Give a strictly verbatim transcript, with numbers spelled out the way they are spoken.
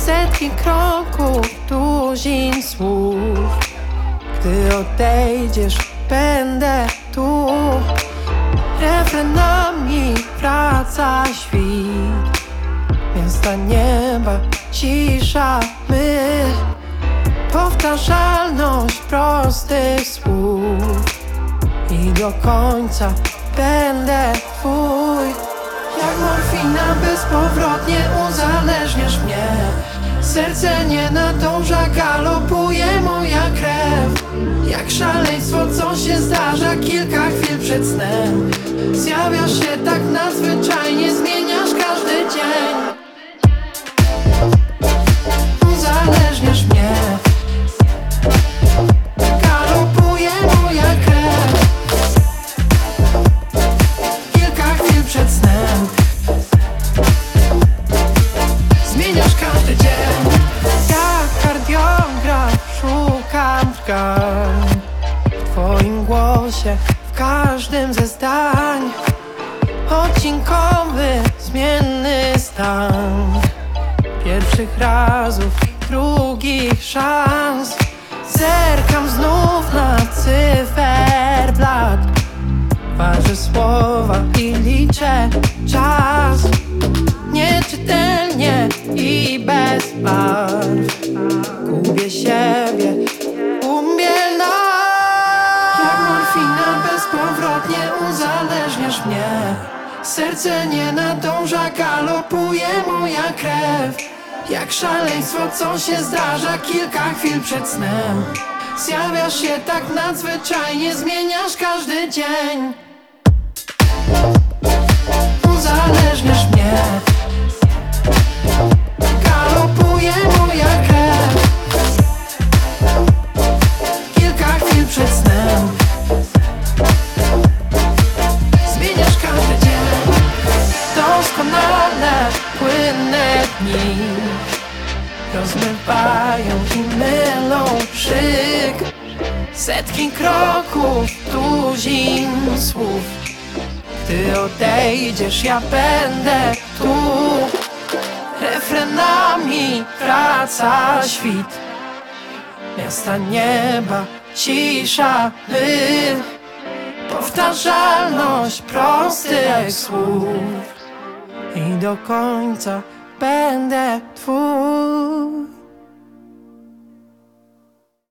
Setki kroków, tuzin słów. Gdy odejdziesz, będę tu. Refrenami wraca świt. Miasta, nieba, cisza, my. Powtarzalność prostych słów. I do końca będę twój. Jak morfina bezpowrotnie uzależniasz mnie. Serce nie nadąża, galopuje moja krew. Jak szaleństwo, co się zdarza kilka chwil przed snem. Zjawiasz się tak nadzwyczajnie, zmieniasz każdy dzień. Uzależniasz mnie. Galopuje moja krew. Kilka chwil przed snem. Zmieniasz każdy dzień. Jak kardiograf szukam tkań w twoim głosie, w każdym ze zdań. Odcinkowy, zmienny stan pierwszych razów, drugich szans. Zerkam znów na cyferblat. Ważę słowa i liczę czas. Nieczytelnie i bez barw. Gubię siebie, umiem nas. Jak morfina bezpowrotnie uzależniasz mnie. Serce nie nadąża, galopuje moja krew. Jak szaleństwo, co się zdarza kilka chwil przed snem. Zjawiasz się tak nadzwyczajnie, zmieniasz każdy dzień. Uzależniasz mnie. Galopuje moja krew. Kilka chwil przed snem. Zmieniasz każdy dzień. Doskonale płynne dni rozmywają i mylą szyk. Setki kroków, tuzin słów. Gdy odejdziesz, ja będę tu. Refrenami wraca świt. Miasta, nieba, cisza, my. Powtarzalność prostych słów. I do końca będę twój.